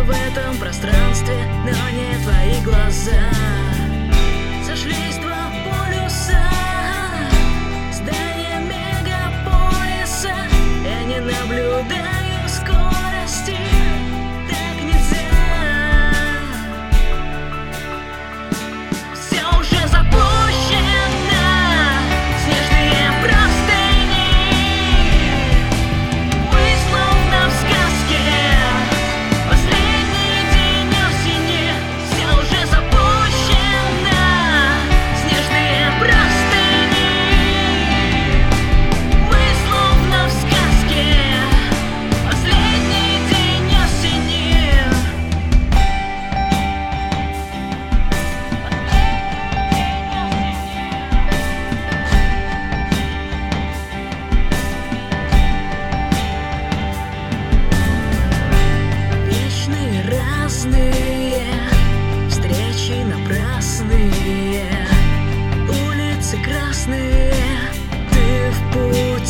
в этом пространстве, но не твои глаза. Сошлись два полюса, здание мегаполиса. Я не наблюдаю скорости, так нельзя. Все уже запущено, снежные простыни. Мы словно в сказке, последний день осени. Все уже запущено, снежные простыни. Мы словно в сказке, последний день осени. Вечные разные встречи напрасные, улицы красные, ты в пути.